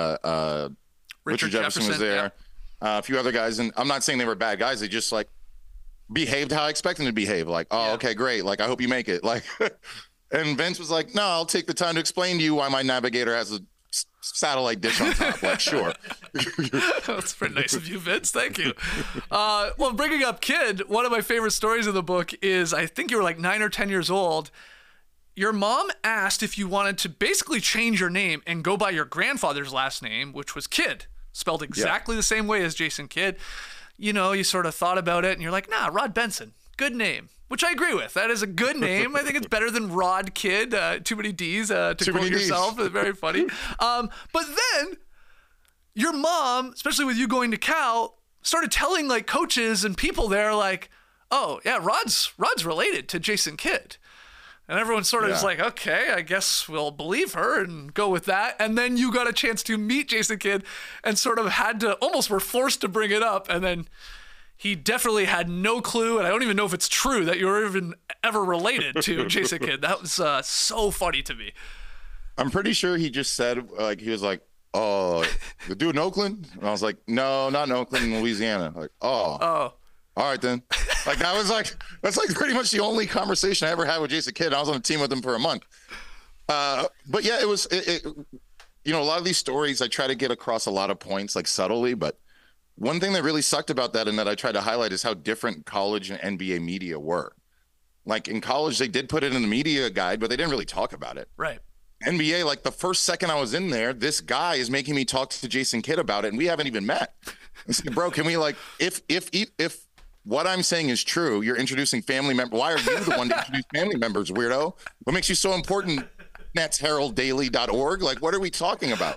C: Richard Jefferson was there. A few other guys. And I'm not saying they were bad guys. They just like behaved how I expect them to behave. Like, oh, okay, great. Like, I hope you make it. Like, and Vince was like, no, I'll take the time to explain to you why my Navigator has a satellite dish on top. Like, sure.
B: That's pretty nice of you, Vince. Thank you. Well, bringing up Kidd, one of my favorite stories in the book is I think you were like 9 or 10 years old. your mom asked if you wanted to basically change your name and go by your grandfather's last name, which was Kidd, spelled exactly the same way as Jason Kidd. You know, you sort of thought about it and you're like, nah, Rod Benson, good name, which I agree with. That is a good name. I think it's better than Rod Kidd, too many D's, to quote yourself. It's very funny. But then your mom, especially with you going to Cal, started telling like coaches and people there like, oh yeah, Rod's related to Jason Kidd. And everyone sort of is like, okay, I guess we'll believe her and go with that. And then you got a chance to meet Jason Kidd and sort of almost were forced to bring it up. And then he definitely had no clue. And I don't even know if it's true that you were even ever related to Jason Kidd. That was so funny to me.
C: I'm pretty sure he just said, like, he was like, oh, the dude in Oakland? And I was like, no, not in Oakland, in Louisiana. Like, oh. All right, then. Like, that's like pretty much the only conversation I ever had with Jason Kidd. I was on a team with him for a month. But yeah, it was, you know, a lot of these stories, I try to get across a lot of points, like subtly. But one thing that really sucked about that and that I tried to highlight is how different college and NBA media were. Like in college, they did put it in the media guide, but they didn't really talk about it.
B: Right.
C: NBA, like the first second I was in there, this guy is making me talk to Jason Kidd about it, and we haven't even met. I said, bro, can we like, if what I'm saying is true, you're introducing family members. Why are you the one to introduce family members, weirdo? What makes you so important? NetsHeraldDaily.org. Like, what are we talking about?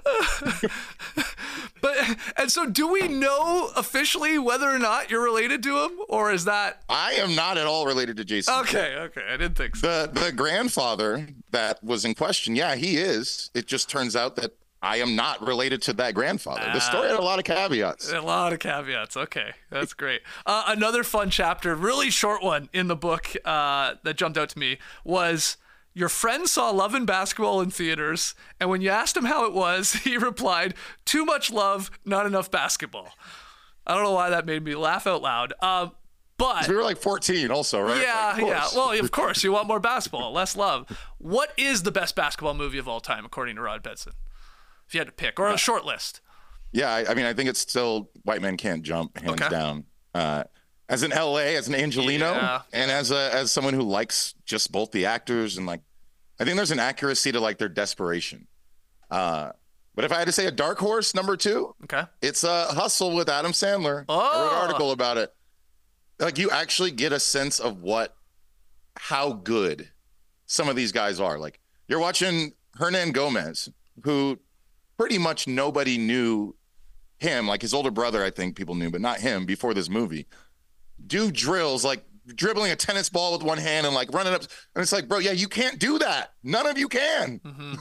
B: And so do we know officially whether or not you're related to him, or is that?
C: I am not at all related to Jason.
B: Okay. I didn't think so.
C: The grandfather that was in question, yeah, he is. It just turns out that I am not related to that grandfather. The story had a lot of caveats.
B: Okay, that's great. Another fun chapter, really short one in the book that jumped out to me was your friend saw Love and Basketball in theaters, and when you asked him how it was, he replied, too much love, not enough basketball. I don't know why that made me laugh out loud. But
C: we were like 14 also, right?
B: Yeah. Well, of course, you want more basketball, less love. What is the best basketball movie of all time, according to Rod Benson? If you had to pick, or a short list.
C: Yeah, I mean, I think it's still White Men Can't Jump, hands down. As an LA, as an Angelino, and as someone who likes just both the actors and like, I think there's an accuracy to like their desperation. But if I had to say a dark horse, number 2, it's Hustle with Adam Sandler. I wrote an article about it. Like you actually get a sense of how good some of these guys are. Like you're watching Hernan Gomez, who pretty much nobody knew him, like his older brother, I think people knew, but not him before this movie. Do drills like dribbling a tennis ball with one hand and like running up. And it's like, bro, yeah, you can't do that. None of you can.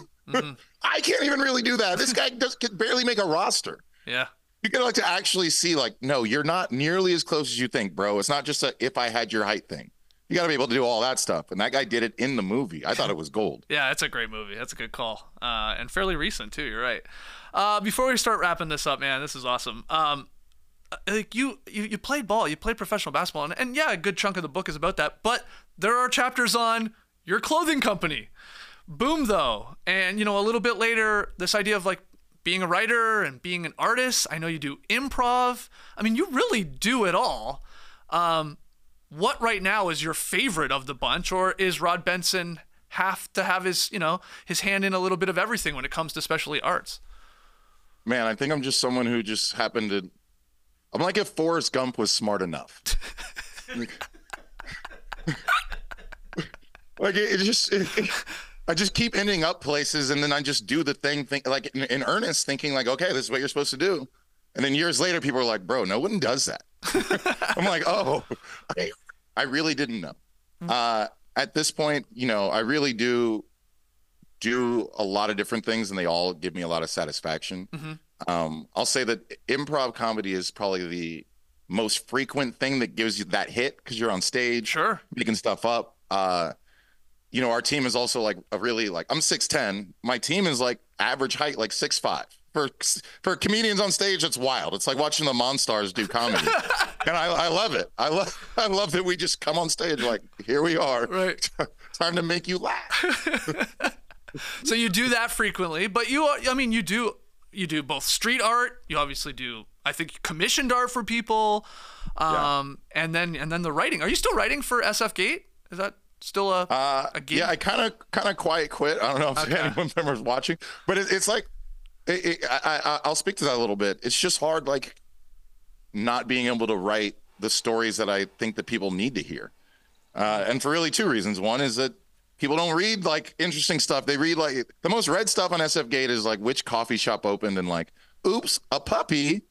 C: I can't even really do that. This guy can barely make a roster.
B: Yeah.
C: You get like to actually see like, no, you're not nearly as close as you think, bro. It's not just a if I had your height thing. You got to be able to do all that stuff. And that guy did it in the movie. I thought it was gold.
B: Yeah, it's a great movie. That's a good call. And fairly recent, too. You're right. Before we start wrapping this up, man, this is awesome. Like you played ball. You played professional basketball. And yeah, a good chunk of the book is about that. But there are chapters on your clothing company. Boom, though. And, you know, a little bit later, this idea of like being a writer and being an artist. I know you do improv. I mean, you really do it all. What right now is your favorite of the bunch, or is Rod Benson have to have his hand in a little bit of everything when it comes to especially arts?
C: Man, I think I'm just someone who just happened to. I'm like if Forrest Gump was smart enough. Like I just keep ending up places, and then I just do the thing like in earnest, thinking like, okay, this is what you're supposed to do. And then years later, people are like, bro, no one does that. I'm like, oh, I really didn't know. At this point, you know, I really do a lot of different things, and they all give me a lot of satisfaction. I'll say that improv comedy is probably the most frequent thing that gives you that hit because you're on stage, making stuff up. You know, our team is also like a really like I'm 6'10". My team is like average height, like 6'5". For comedians on stage, that's wild. It's like watching the Monstars do comedy, and I love it. I love that we just come on stage like, here we are,
B: right?
C: Time to make you laugh.
B: So you do that frequently, but you do both street art. You obviously do, I think, commissioned art for people, and then the writing. Are you still writing for SF Gate? Is that Still a gig?
C: Yeah, I kind of quiet quit. I don't know if anyone remembers watching, but it's like, I'll speak to that a little bit. It's just hard, like, not being able to write the stories that I think that people need to hear. And for really two reasons. One is that people don't read like interesting stuff. They read like the most read stuff on SF Gate is like which coffee shop opened and like, oops, a puppy.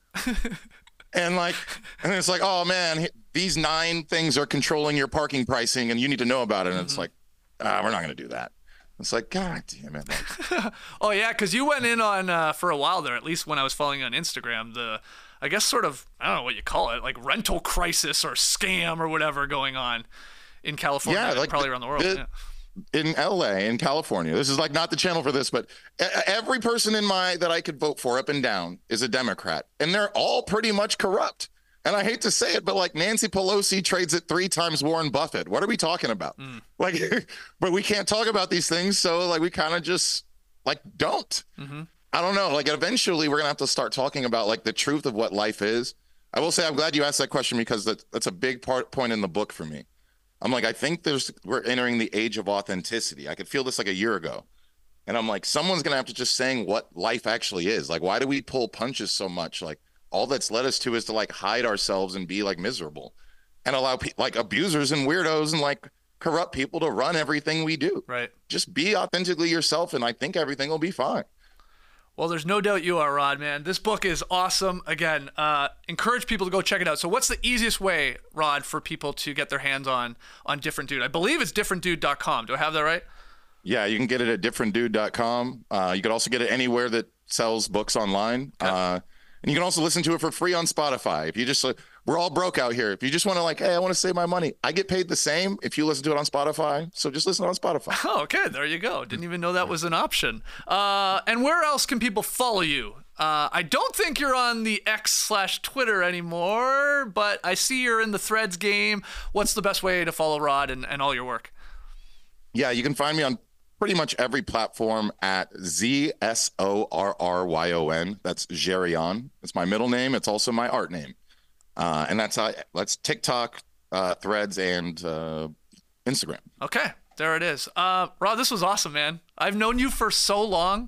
C: and it's like, oh man, these 9 things are controlling your parking pricing and you need to know about it. And it's like, we're not going to do that. It's like, God damn it. Like,
B: oh yeah. Cause you went in on, for a while there, at least when I was following you on Instagram, I guess sort of, I don't know what you call it, like rental crisis or scam or whatever going on in California,
C: yeah, like
B: probably around the world.
C: In LA, in California, this is like not the channel for this, but every person that I could vote for up and down is a Democrat, and they're all pretty much corrupt. And I hate to say it, but like Nancy Pelosi trades at 3 times Warren Buffett. What are we talking about? Like, but we can't talk about these things, so like we kind of just like don't. I don't know. Like eventually, we're gonna have to start talking about like the truth of what life is. I will say I'm glad you asked that question because that's a big point in the book for me. I'm like, I think we're entering the age of authenticity. I could feel this like a year ago. And I'm like, someone's going to have to just saying what life actually is. Like, why do we pull punches so much? Like, all that's led us to is to like hide ourselves and be like miserable and allow like abusers and weirdos and like corrupt people to run everything we do.
B: Right.
C: Just be authentically yourself. And I think everything will be fine.
B: Well, there's no doubt you are, Rod, man. This book is awesome. Again, encourage people to go check it out. So what's the easiest way, Rod, for people to get their hands on Different Dude? I believe it's differentdude.com. Do I have that right?
C: Yeah, you can get it at differentdude.com. You can also get it anywhere that sells books online. Okay. And you can also listen to it for free on Spotify. If you just, we're all broke out here. If you just want to like, hey, I want to save my money. I get paid the same if you listen to it on Spotify. So just listen on Spotify.
B: Oh, okay. There you go. Didn't even know that was an option. And where else can people follow you? I don't think you're on the X/Twitter anymore, but I see you're in the Threads game. What's the best way to follow Rod and all your work?
C: Yeah, you can find me on pretty much every platform at ZSORRYON. That's Zherion. It's my middle name. It's also my art name. And that's TikTok, Threads, and Instagram.
B: Okay, there it is. Rod, this was awesome, man. I've known you for so long.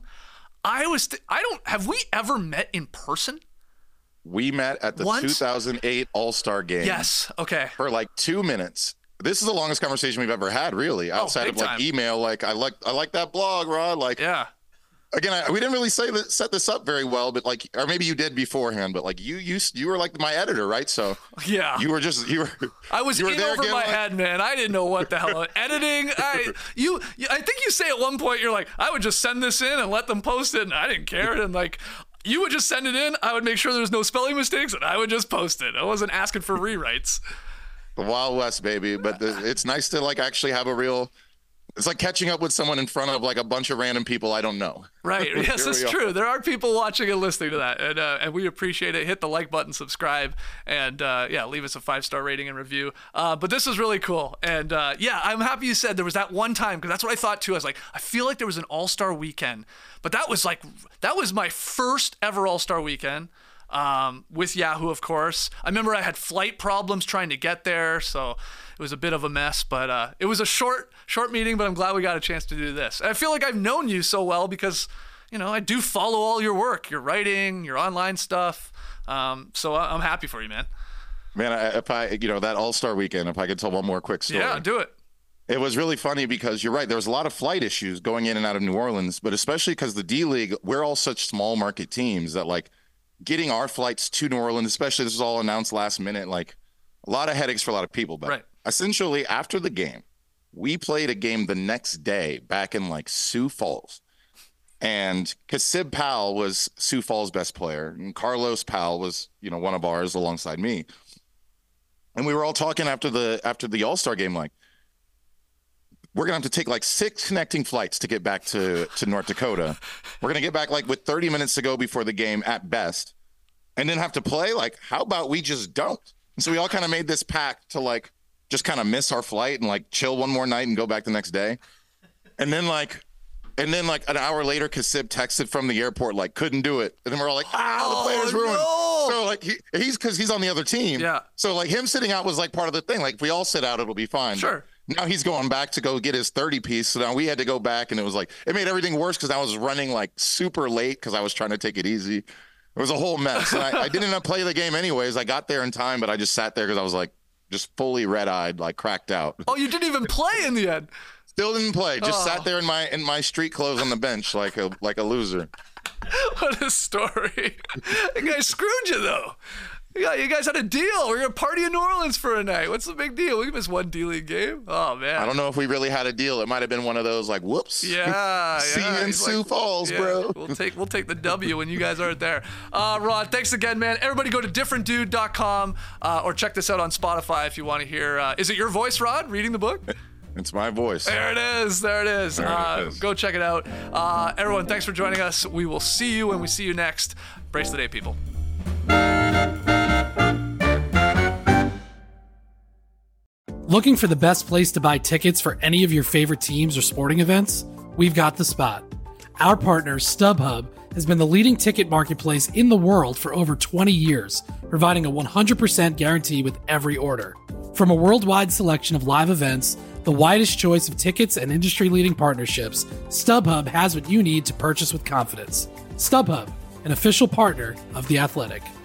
B: Have we ever met in person?
C: We met at the 2008 All-Star Game.
B: Yes, okay.
C: For like 2 minutes. This is the longest conversation we've ever had, really, outside of like time. Email. Like, I like that blog, Rod. Like, yeah. Again, we didn't really set this up very well, but like, or maybe you did bebeforehand. But like, you were like my editor, right? So yeah, I
B: was in over my head, man. I didn't know what the hell editing. I think you say at one point you're like, I would just send this in and let them post it, and I didn't care. And like, you would just send it in. I would make sure there's no spelling mistakes, and I would just post it. I wasn't asking for rewrites.
C: The Wild West, baby. But it's nice to like actually have a real. It's like catching up with someone in front of like a bunch of random people I don't know.
B: Right. Yes, that's true. There are people watching and listening to that, and we appreciate it. Hit the like button, subscribe, and leave us a 5-star rating and review. But this is really cool, and I'm happy you said there was that one time, because that's what I thought too. I was like, I feel like there was an All-Star weekend, but that was my first ever All-Star weekend. With Yahoo, of course. I remember I had flight problems trying to get there, so it was a bit of a mess, but it was a short meeting, but I'm glad we got a chance to do this. And I feel like I've known you so well because, I do follow all your work, your writing, your online stuff. So I'm happy for you, man.
C: Man, if I that All-Star weekend, if I could tell one more quick story.
B: Yeah, do it.
C: It was really funny because you're right. There was a lot of flight issues going in and out of New Orleans, but especially because the D-League, we're all such small market teams that like, getting our flights to New Orleans, especially this was all announced last minute, like a lot of headaches for a lot of people. But essentially after the game, we played a game the next day back in like Sioux Falls. And Kasib Powell was Sioux Falls' best player. And Carlos Powell was, one of ours alongside me. And we were all talking after the All-Star game, like, we're going to have to take like 6 connecting flights to get back to North Dakota. We're going to get back like with 30 minutes to go before the game at best and then have to play. Like, how about we just don't? And so we all kind of made this pact to like, just kind of miss our flight and like chill one more night and go back the next day. And then like an hour later, Kasib texted from the airport, like couldn't do it. And then we're all like, the player's ruined. No. So like cause he's on the other team. Yeah. So like him sitting out was like part of the thing. Like if we all sit out, it'll be fine.
B: Sure.
C: now he's going back to go get his 30 piece. So now we had to go back, and it was like, it made everything worse because I was running like super late because I was trying to take it easy. It was a whole mess. And I didn't end up playing the game anyways. I got there in time, but I just sat there because I was like just fully red-eyed, like cracked out.
B: Oh, you didn't even play in the end.
C: Still didn't play. Just sat there in my street clothes on the bench like a loser.
B: What a story. The guy screwed you, though. You guys had a deal. We're going to party in New Orleans for a night. What's the big deal? We missed one D-League game. Oh, man.
C: I don't know if we really had a deal. It might have been one of those, like, whoops.
B: Yeah.
C: See you in Sioux Falls, bro.
B: We'll take the W when you guys aren't there. Rod, thanks again, man. Everybody go to differentdude.com or check this out on Spotify if you want to hear. Is it your voice, Rod, reading the book?
C: It's my voice.
B: There it is. Go check it out. Everyone, thanks for joining us. We will see you when we see you next. Brace the day, people.
I: Looking for the best place to buy tickets for any of your favorite teams or sporting events? We've got the spot. Our partner, StubHub, has been the leading ticket marketplace in the world for over 20 years, providing a 100% guarantee with every order. From a worldwide selection of live events, the widest choice of tickets and industry-leading partnerships, StubHub has what you need to purchase with confidence. StubHub, an official partner of The Athletic.